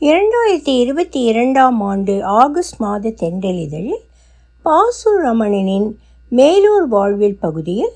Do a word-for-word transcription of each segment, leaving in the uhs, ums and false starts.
இரண்டாயிரத்தி இருபத்தி இரண்டாம் ஆண்டு ஆகஸ்ட் மாத தென்றலிதழில் பாசுரமணனின் மேலூர் வாழ்வில் பகுதியில்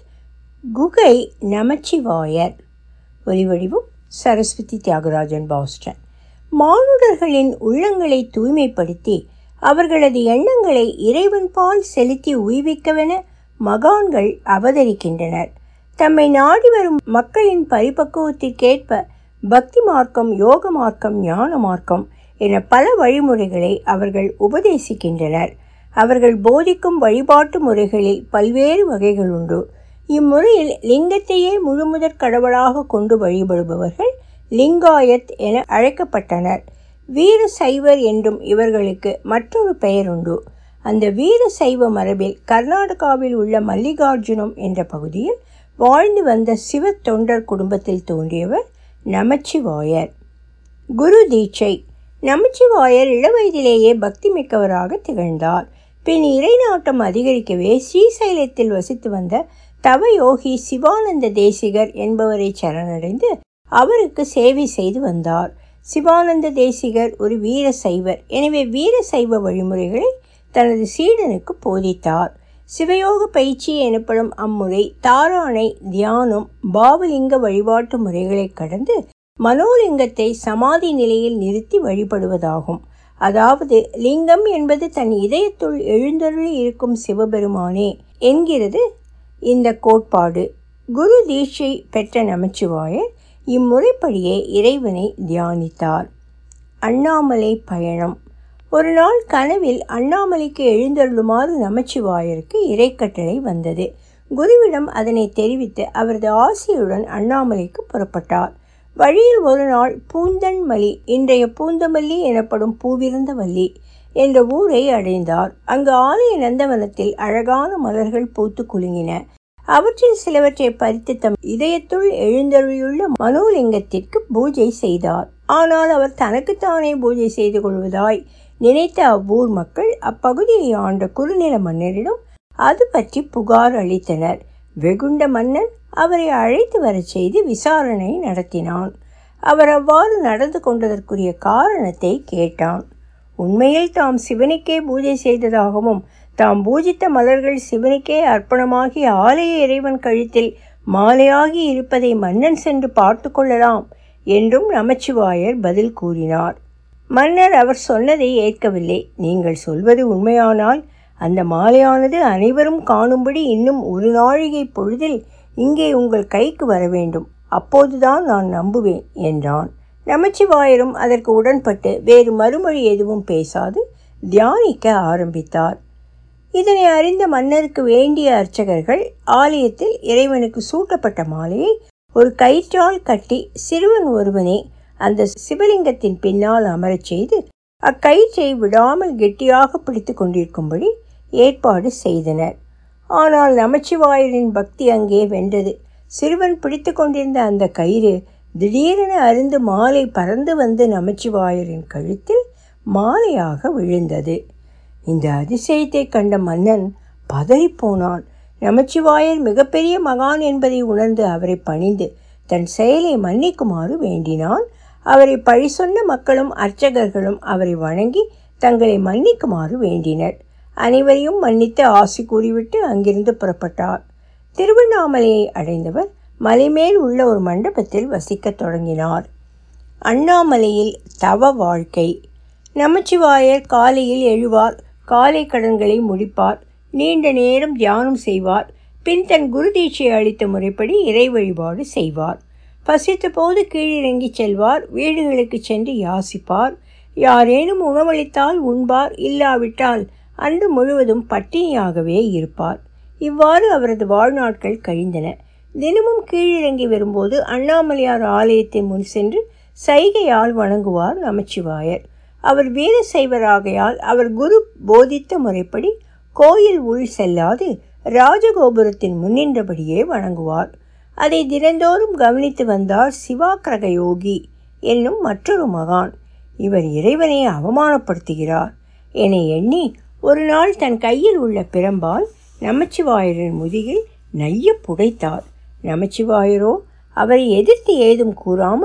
குகை நமச்சிவாயர். ஒலிவடிவும் சரஸ்வதி தியாகராஜன், பாஸ்டன். மானுடர்களின் உள்ளங்களை தூய்மைப்படுத்தி அவர்களது எண்ணங்களை இறைவன் பால் செலுத்தி உய்விக்கவென மகான்கள் அவதரிக்கின்றனர். தம்மை நாடி வரும் மக்களின் பரிபக்குவத்திற்கேற்ப பக்தி மார்க்கம், யோக மார்க்கம், ஞான மார்க்கம் என பல வழிமுறைகளை அவர்கள் உபதேசிக்கின்றனர். அவர்கள் போதிக்கும் வழிபாட்டு முறைகளில் பல்வேறு வகைகள் உண்டு. இம்முறையில் லிங்கத்தையே முழுமுதற் கடவுளாக கொண்டு வழிபடுபவர்கள் லிங்காயத் என அழைக்கப்பட்டனர். வீர சைவர் என்றும் இவர்களுக்கு மற்றொரு பெயர் உண்டு. அந்த வீர சைவ மரபில் கர்நாடகாவில் உள்ள மல்லிகார்ஜுனம் என்ற பகுதியில் வாழ்ந்து வந்த சிவ தொண்டர் குடும்பத்தில் தோன்றியவர் நமச்சிவாயர். குரு தீட்சை. நமச்சிவாயர் இளவயதிலேயே பக்தி மிக்கவராக திகழ்ந்தார். பின் இறை நாட்டம் அதிகரிக்கவே ஸ்ரீசைலத்தில் வசித்து வந்த தவயோகி சிவானந்த தேசிகர் என்பவரை சரணடைந்து அவருக்கு சேவை செய்து வந்தார். சிவானந்த தேசிகர் ஒரு வீர சைவர். எனவே வீர சைவ வழிமுறைகளை தனது சீடனுக்கு போதித்தார். சிவயோக பயிற்சி எனப்படும் அம்முறை தாரானை, தியானம், பாவலிங்க வழிபாட்டு முறைகளை கடந்து மனோலிங்கத்தை சமாதி நிலையில் நிறுத்தி வழிபடுவதாகும். அதாவது லிங்கம் என்பது தன் இதயத்துள் எழுந்தருளி இருக்கும் சிவபெருமானே என்கிறது இந்த கோட்பாடு. குரு தீட்சை பெற்ற நமச்சிவாயர் இம்முறைப்படியே இறைவனை தியானித்தார். அண்ணாமலை பயணம். ஒரு நாள் கனவில் அண்ணாமலைக்கு எழுந்தருளுமாறு நமச்சிவாயருக்கு இறைக்கட்டளை வந்தது. குருவிடம் அதனை தெரிவித்து அவரது ஆசையுடன் அண்ணாமலைக்கு புறப்பட்டார். வழியில் ஒரு நாள் பூந்தன்மல்லி, இன்றைய பூந்தமல்லி எனப்படும் பூவிருந்தவல்லி என்ற ஊரை அடைந்தார். அங்கு ஆலய நந்தவனத்தில் அழகான மலர்கள் பூத்து குலுங்கின. அவற்றில் சிலவற்றை பறித்து தம் இதயத்துள் எழுந்தருளியுள்ள மனோலிங்கத்திற்கு பூஜை செய்தார். ஆனால் அவர் தனக்குத்தானே பூஜை செய்து கொள்வதாய் நினைத்த அவ்வூர் மக்கள் அப்பகுதியை ஆண்ட குறுநில மன்னரிடம் அது பற்றி புகார் அளித்தனர். வெகுண்ட மன்னன் அவரை அழைத்து வரச் செய்து விசாரணை நடத்தினான். அவர் அவ்வாறு நடந்து கொண்டதற்குரிய காரணத்தை கேட்டான். உண்மையில் தாம் சிவனுக்கே பூஜை செய்ததாகவும் தாம் பூஜித்த மலர்கள் சிவனுக்கே அர்ப்பணமாகி ஆலய இறைவன் கழுத்தில் மாலையாகி இருப்பதை மன்னன் சென்று பார்த்து கொள்ளலாம் என்றும் நமச்சிவாயர் பதில் கூறினார். மன்னர் அவர் சொன்னதை ஏற்கவில்லை. நீங்கள் சொல்வது உண்மையானால் அந்த மாலையானது அனைவரும் காணும்படி இன்னும் ஒரு நாழிகை பொழுதில் இங்கே உங்கள் கைக்கு வர வேண்டும். அப்போதுதான் நான் நம்புவேன் என்றான். நமச்சிவாயரும் அதற்கு உடன்பட்டு வேறு மறுமொழி எதுவும் பேசாது தியானிக்க ஆரம்பித்தார். இதனை அறிந்த மன்னருக்கு வேண்டிய அர்ச்சகர்கள் ஆலயத்தில் இறைவனுக்கு சூட்டப்பட்ட மாலையை ஒரு கயிற்றால் கட்டி சிறுவன் ஒருவனை அந்த சிவலிங்கத்தின் பின்னால் அமரச் செய்து அக்கயிற்றை விடாமல் கெட்டியாக பிடித்து கொண்டிருக்கும்படி ஏற்பாடு செய்தனர். ஆனால் நமச்சிவாயரின் பக்தி அங்கே வென்றது. சிறுவன் பிடித்து கொண்டிருந்த அந்த கயிறு திடீரென அருந்து மாலை பறந்து வந்து நமச்சிவாயரின் கழுத்தில் மாலையாக விழுந்தது. இந்த அதிசயத்தை கண்ட மன்னன் பதறிப்போனான். நமச்சிவாயர் மிகப்பெரிய மகான் என்பதை உணர்ந்து அவரை பணிந்து தன் செயலை மன்னிக்குமாறு வேண்டினான். அவரை பழி சொன்ன மக்களும் அர்ச்சகர்களும் அவரை வணங்கி தங்களை மன்னிக்குமாறு வேண்டினர். அனைவரையும் மன்னித்து ஆசி கூறிவிட்டு அங்கிருந்து புறப்பட்டார். திருவண்ணாமலையை அடைந்தவர் மலைமேல் உள்ள ஒரு மண்டபத்தில் வசிக்கத் தொடங்கினார். அண்ணாமலையில் தவ வாழ்க்கை. நமச்சிவாயர் காலையில் எழுவார், காலை கடன்களை முடிப்பார், நீண்ட நேரம் தியானம் செய்வார். பின் தன் குரு தீட்சை அளித்த முறைப்படி இறை வழிபாடு செய்வார். பசித்த போது கீழிறங்கி செல்வார். வீடுகளுக்கு சென்று யாசிப்பார். யாரேனும் உணவளித்தால் உண்பார், இல்லாவிட்டால் அன்று முழுவதும் பட்டினியாகவே இருப்பார். இவ்வாறு அவரது வாழ்நாட்கள் கழிந்தன. தினமும் கீழிறங்கி வரும்போது அண்ணாமலையார் ஆலயத்தின் முன் சென்று சைகையால் வணங்குவார் நமச்சிவாயர். அவர் வீர சைவராகையால் அவர் குரு போதித்த முறைப்படி கோயில் உள் செல்லாது ராஜகோபுரத்தின் முன்னின்றபடியே வணங்குவார். அதை தினந்தோறும் கவனித்து வந்தார் சிவாக்கிரக யோகி என்னும் மற்றொரு மகான். இவர் இறைவனை அவமானப்படுத்துகிறார் என எண்ணி ஒரு நாள் தன் கையில் உள்ள பிரம்பால் நமச்சிவாயரின் முதுகில் நைய புடைத்தார். நமச்சிவாயரோ அவரை எதிர்த்து ஏதும் கூறாமல்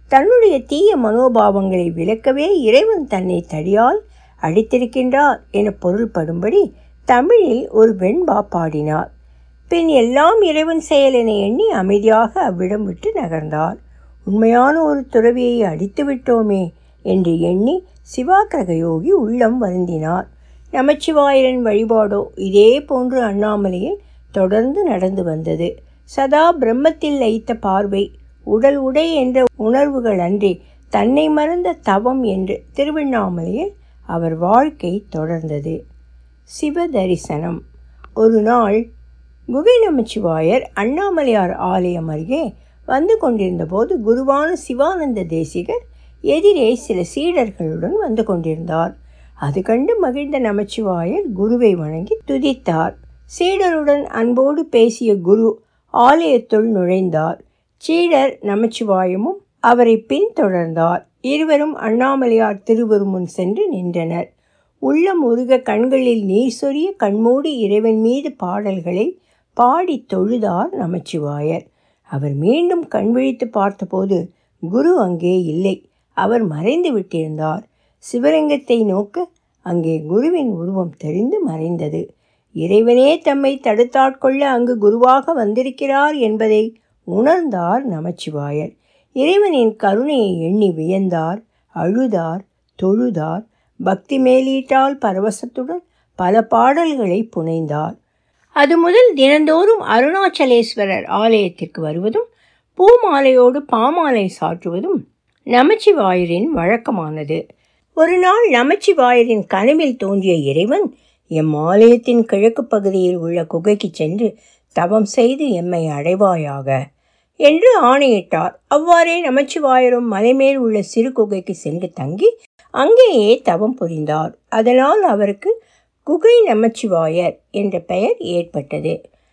தன்னுடைய தீய மனோபாவங்களை விளக்கவே இறைவன் தன்னை தடியால் அடித்திருக்கின்றார் என பொருள்படும்படி தமிழில் ஒரு வெண்பா பாடினார். பின் எல்லாம் இறைவன் செயல் என எண்ணி அமைதியாக அவ்விடம் விட்டு நகர்ந்தார். உண்மையான ஒரு துறவியை அடித்து விட்டோமே என்று எண்ணி சிவாக்கிரக யோகி உள்ளம் வருந்தினார். நமச்சிவாயரின் வழிபாடோ இதே போன்று அண்ணாமலையில் தொடர்ந்து நடந்து வந்தது. சதா பிரம்மத்தில் லயித்த பார்வை, உடல் உடை என்ற உணர்வுகள் அன்றி தன்னை மறந்த தவம் என்று திருவண்ணாமலையில் அவர் வாழ்க்கை தொடர்ந்தது. சிவ தரிசனம். ஒரு நாள் குகை நமச்சிவாயர் அண்ணாமலையார் ஆலயம் அருகே வந்து கொண்டிருந்த போது குருவான சிவானந்த தேசிகர் எதிரே சில சீடர்களுடன் வந்து கொண்டிருந்தார். அது கண்டு மகிழ்ந்த நமச்சிவாயர் குருவை வணங்கி துதித்தார். சீடருடன் அன்போடு பேசிய குரு ஆலயத்துள் நுழைந்தார். சீடர் நமச்சிவாயமும் அவரை பின்தொடர்ந்தார். இருவரும் அண்ணாமலையார் திருவரு முன் சென்று நின்றனர். உள்ளம் உருக கண்களில் நீர் சொரிய கண்மூடி இறைவன் மீது பாடல்களை பாடி தொழுதார் நமச்சிவாயர். அவர் மீண்டும் கண் விழித்து பார்த்தபோது குரு அங்கே இல்லை. அவர் மறைந்து விட்டிருந்தார். சிவலிங்கத்தை நோக்க அங்கே குருவின் உருவம் தெரிந்து மறைந்தது. இறைவனே தம்மை தடுத்தாட்கொள்ள அங்கு குருவாக வந்திருக்கிறார் என்பதை உணர்ந்தார் நமச்சிவாயர். இறைவனின் கருணையை எண்ணி வியந்தார், அழுதார், தொழுதார். பக்தி மேலீட்டால் பரவசத்துடன் பல பாடல்களை புனைந்தார். அது முதல் தினந்தோறும் அருணாச்சலேஸ்வரர் ஆலயத்திற்கு வருவதும் பூமாலையோடு பாமாலை சாற்றுவதும் நமச்சிவாயரின் வழக்கமானது. ஒரு நாள் நமச்சிவாயரின் கனவில் தோன்றிய இறைவன், எம் ஆலயத்தின் கிழக்கு பகுதியில் உள்ள குகைக்கு சென்று தவம் செய்து எம்மை அடைவாயாக என்று ஆணையிட்டார். அவ்வாறே நமச்சிவாயரும் மலைமேல் உள்ள சிறு குகைக்கு சென்று தங்கி அங்கேயே தவம் புரிந்தார். அதனால் அவருக்கு குகை நமச்சிவாயர் என்ற பெயர் ஏற்பட்டது.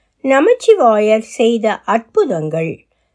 நமச்சிவாயர் செய்த அற்புதங்கள்.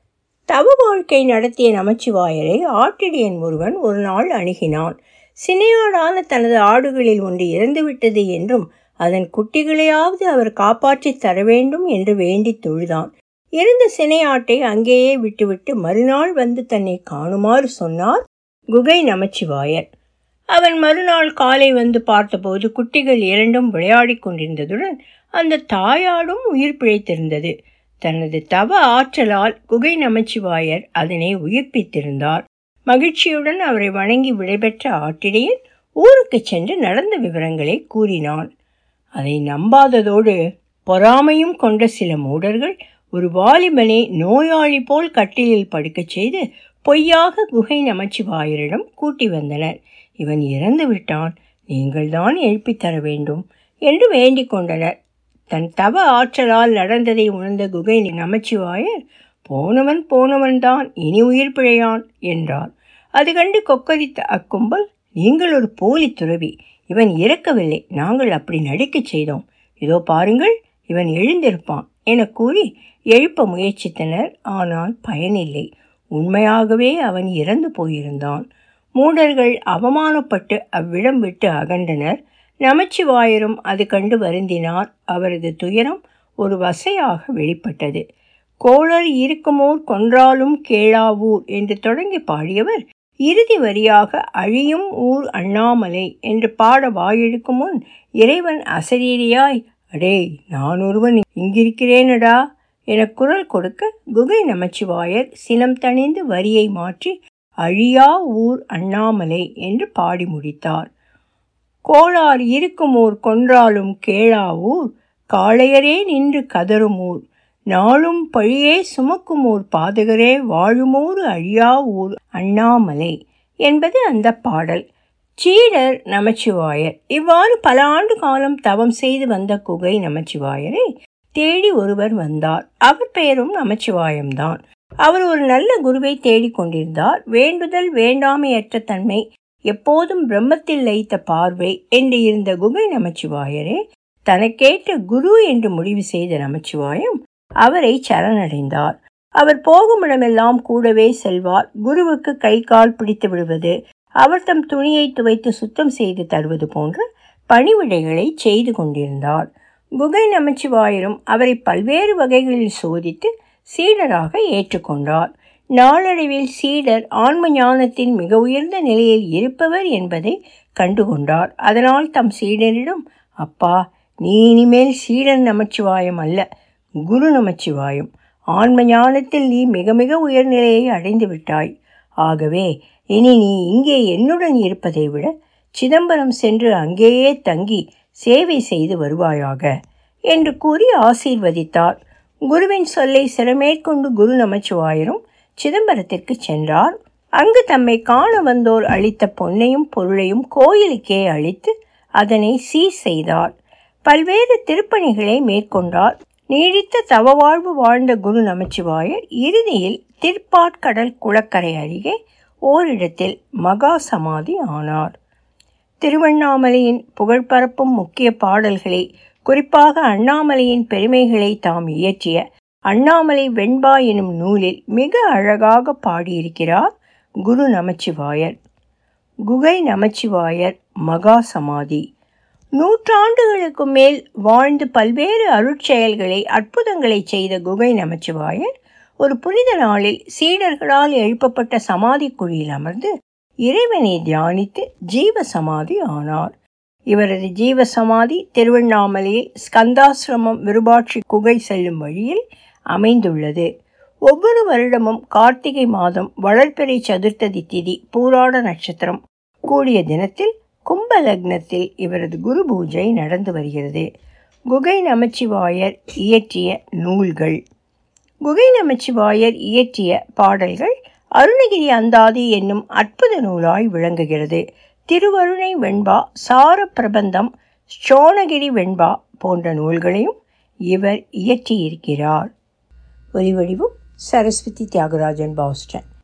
தவ வாழ்க்கை நடத்திய நமச்சிவாயரை ஆட்டிடையன் ஒருவன் ஒரு நாள் அணுகினான். சினையாடான தனது ஆடுகளில் ஒன்று இறந்துவிட்டது என்றும் அதன் குட்டிகளையாவது அவர் காப்பாற்றி தர வேண்டும் என்று வேண்டி தொழுதான். இறந்த சினையாட்டை அங்கேயே விட்டுவிட்டு மறுநாள் வந்து தன்னை காணுமாறு சொன்னார் குகை நமச்சிவாயர். அவன் மறுநாள் காலை வந்து பார்த்தபோது குட்டிகள் இரண்டும் விளையாடி கொண்டிருந்ததுடன் அந்த தாயாடும் உயிர் பிழைத்திருந்தது. தனது தவ ஆற்றலால் குகை நமச்சிவாயர் அதனை உயிர்ப்பித்திருந்தார். மகிழ்ச்சியுடன் அவரை வணங்கி விடைபெற்ற ஆட்டிடையன் ஊருக்கு சென்று நடந்த விவரங்களை கூறினான். அதை நம்பாததோடு பொறாமையும் கொண்ட சில மூடர்கள் ஒரு வாலிபனை நோயாளி போல் கட்டிலில் படுக்கச் செய்து பொய்யாக குகை நமச்சிவாயரிடம் கூட்டி வந்தனர். இவன் இறந்து விட்டான், நீங்கள்தான் எழுப்பித் தர வேண்டும் என்று வேண்டிக் கொண்டனர். தன் தவ ஆற்றலால் நடந்ததை உணர்ந்த குகை நமச்சிவாயர், போனவன் போனவன்தான், இனி உயிர் பிழையான் என்றார். அது கண்டு கொக்கரித்த அக்கும்பல், நீங்கள் ஒரு போலி துறவி, இவன் இறக்கவில்லை, நாங்கள் அப்படி நடிக்கச் செய்தோம், இதோ பாருங்கள் இவன் எழுந்திருப்பான் என கூறி எழுப்ப முயற்சித்தனர். ஆனால் பயனில்லை. உண்மையாகவே அவன் இறந்து போயிருந்தான். மூடர்கள் அவமானப்பட்டு அவ்விடம் விட்டு அகன்றனர். நமச்சிவாயரும் அது கண்டு வருந்தினார். அவரது துயரம் ஒரு வசையாக வெளிப்பட்டது. கோளர் இருக்குமோர் கொன்றாலும் கேளாவூர் என்று தொடங்கி பாடியவர் இறுதி வரியாக அழியும் ஊர் அண்ணாமலை என்று பாட வாயெடுக்கும் முன் இறைவன் அசரீரியாய், அடே நான் ஒருவன் இங்கிருக்கிறேனடா என குரல் கொடுக்க குகை நமச்சிவாயர் சினம் தணிந்து வரியை மாற்றி அழியா ஊர் அண்ணாமலை என்று பாடி முடித்தார். கோளார் இருக்குமூர் கொன்றாலும் கேளாவூர், காளையரே நின்று கதறுமூர், நாளும் பழியே சுமக்குமூர் பாதகரே வாழுமூர் அழியா ஊர் அண்ணாமலை என்பது அந்த பாடல். சீடர் நமச்சிவாயர். இவ்வாறு பல ஆண்டு காலம் தவம் செய்து வந்த குகை நமச்சிவாயரை தேடி ஒருவர் வந்தார். அவர் பெயரும் நமச்சிவாயம்தான். அவர் ஒரு நல்ல குருவை தேடிக்கொண்டிருந்தார். வேண்டுதல் வேண்டாமையற்ற தன்மை, எப்போதும் பிரம்மத்தில் லயித்த பார்வை என்று இருந்த குகை நமச்சிவாயரே தனக்கேற்ற குரு என்று முடிவு செய்த நமச்சிவாயம் அவரை சரணடைந்தார். அவர் போகுமிடமெல்லாம் கூடவே செல்வார். குருவுக்கு கை கால் பிடித்து விடுவது, அவர் தம் துணியை துவைத்து சுத்தம் செய்து தருவது போன்ற பணிவிடைகளை செய்து கொண்டிருந்தார். குகை நமச்சிவாயரும் அவரை பல்வேறு வகைகளில் சோதித்து சீடராக ஏற்றுக்கொண்டார். நாளடைவில் சீடர் ஆன்ம ஞானத்தின் மிக உயர்ந்த நிலையில் இருப்பவர் என்பதை கண்டுகொண்டார். அதனால் தம் சீடரிடம், அப்பா, நீ இனிமேல் சீடன் நமச்சிவாயம் அல்ல, குரு நமச்சிவாயம். ஆன்ம ஞானத்தில் நீ மிக மிக உயர்நிலையை அடைந்து விட்டாய். ஆகவே இனி நீ இங்கே என்னுடன் இருப்பதை விட சிதம்பரம் சென்று அங்கேயே தங்கி சேவை செய்து வருவாயாக என்று கூறி ஆசீர்வதித்தார். குருவின் சொல்லை சிரமேற்கொண்டு குரு நமச்சிவாயரும் சிதம்பரத்திற்கு சென்றார். அங்கு தம்மை காண வந்தோர் அளித்த பொன்னையும் பொருளையும் கோயிலுக்கே அளித்து அதனை சீர் செய்தார். பல்வேறு திருப்பணிகளை மேற்கொண்டார். நீடித்த தவவாழ்வு வாழ்ந்த குரு நமச்சிவாயர் இறுதியில் திருப்பாற்கடல் குளக்கரை அருகே ஓரிடத்தில் மகா சமாதி ஆனார். திருவண்ணாமலையின் புகழ்பரப்பும் முக்கிய பாடல்களை, குறிப்பாக அண்ணாமலையின் பெருமைகளை தாம் இயற்றிய அண்ணாமலை வெண்பா எனும் நூலில் மிக அழகாக பாடியிருக்கிறார் குரு நமச்சிவாயர். குகை நமச்சிவாயர் மகா சமாதி. நூற்றாண்டுகளுக்கு மேல் வாழ்ந்து பல்வேறு அருட்செயல்களை, அற்புதங்களை செய்த குகை நமச்சிவாயர் ஒரு புனித நாளில் சீடர்களால் எழுப்பப்பட்ட சமாதி குழியில் அமர்ந்து இறைவனை தியானித்து ஜீவ சமாதி ஆனார். இவரது ஜீவ சமாதி திருவண்ணாமலையில் ஸ்கந்தாசிரமம் விருபாட்சி குகை செல்லும் வழியில் அமைந்துள்ளது. ஒவ்வொரு வருடமும் கார்த்திகை மாதம் வளர்பிறை சதுர்த்ததி திதி பூராட நட்சத்திரம் கூடிய தினத்தில் கும்ப லக்னத்தில் இவரது குரு பூஜை நடந்து வருகிறது. குகை நமச்சிவாயர் இயற்றிய நூல்கள். குகை நமச்சிவாயர் இயற்றிய பாடல்கள் அருணகிரி அந்தாதி என்னும் அற்புத நூலாய் விளங்குகிறது. திருவருணை வெண்பா, சார பிரபந்தம், சோணகிரி வெண்பா போன்ற நூல்களையும் இவர் இயற்றியிருக்கிறார். ஒலிவடிவும் சரஸ்வதி தியாகராஜன், பாஸ்டன்.